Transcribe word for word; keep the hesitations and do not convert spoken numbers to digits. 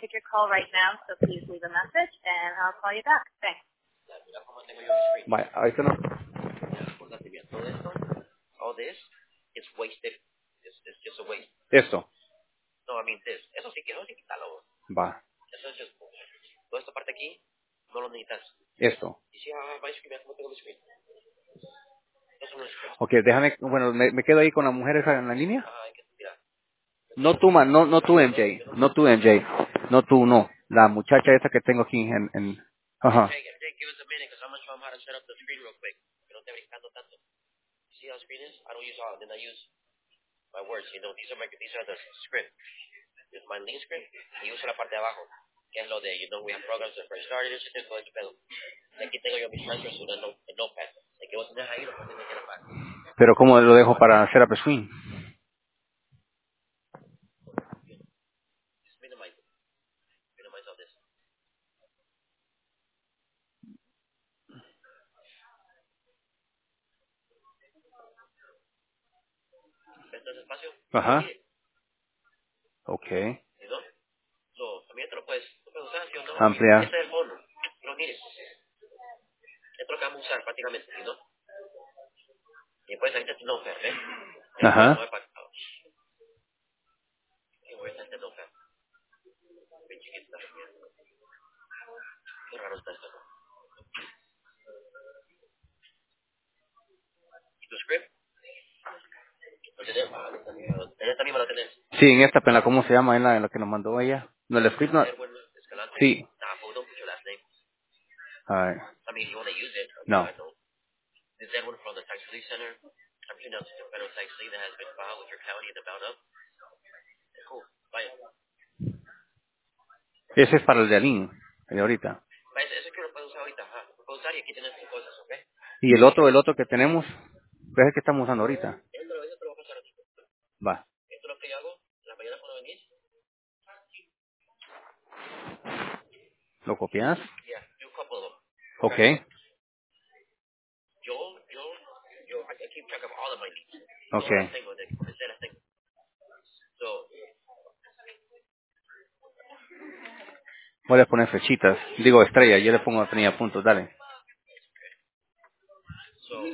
take your call right now, so please leave a message, and I'll call you back. Thanks. Vaya, ahorita no. Todo esto, all this, is wasted. It's, it's just a waste. Esto. No, I mean this. Eso sí que no, sí quítalo. Va. Eso es just bullshit. Toda esta parte aquí, no lo necesitas. Esto. Y si, ah, va a escribir, ¿cómo tengo mi screen? Eso no es screen. Ok, déjame, bueno, me, me quedo ahí con la mujer esa en la línea. Ah, hay que tirar. No tú, man, no, no tú, M J. No tú, M J. No tú, no. La muchacha esa que tengo aquí en, en, ajá. Jay, Jay, give us a minute, because I'm going to show him how to set up the screen real quick. Que no esté brincando tanto. You see how the screen is? I don't use all, then I use my words, you know, these are my, these are the script. This is my lean script, y uso la parte de abajo, que es lo de, you know, we have programs that first started, eso tengo este pedo. Y aquí tengo yo mis transfers en el no- en Notepad. El que vos tenés ahí lo puedes tener para. Pero ¿cómo lo dejo para hacer up swing? Just minimize it. Minimize all this. ¿Ves todo ese espacio? Ajá. Sí, Ok. you know? So, también te lo puedes, lo puedes usar, ¿sí o no? Ampliar. Ese es el fondo. Pero mire, esto es lo que vamos a usar prácticamente, you know? Y después ahí está este Notepad, ¿ves? Este Ajá. no es para... Y voy a estar este Notepad. Bien chiquito. Qué raro está esto. ¿Y tu script? ¿Lo tenés? Ah, en esta misma, en esta misma lo tenés. Sí, en esta pena, ¿cómo se llama? En la, en la que nos mandó ella. No, el script no. Edwin Escalante. Sí. Nah, but don't put your last name. Alright. I mean, if you want to use it, No. I don't. This is Edwin from the Tax Relief Center. I'm putting out the federal tax lien that has been filed with your county in the amount of. Cool. Vaya. Ese es para el de Alin, el de ahorita. Vaya, eso que lo puedes usar ahorita. Ajá. Lo puedes usar y aquí tienes tus cosas, ¿ok? Y el otro, el otro que tenemos, es el que estamos usando ahorita. Esto lo, esto te lo voy a pasar a ti. Va. Esto es lo que yo hago. En la mañana cuando venís. ¿Lo copias? Yeah, do a couple of them. Ok. Yo, yo, yo, I I keep track of all of my needs. Ok. Todas las tengo, de que comencé las tengo. So, Voy a poner fechitas. Digo estrella, yo le pongo estrella puntos, dale. so,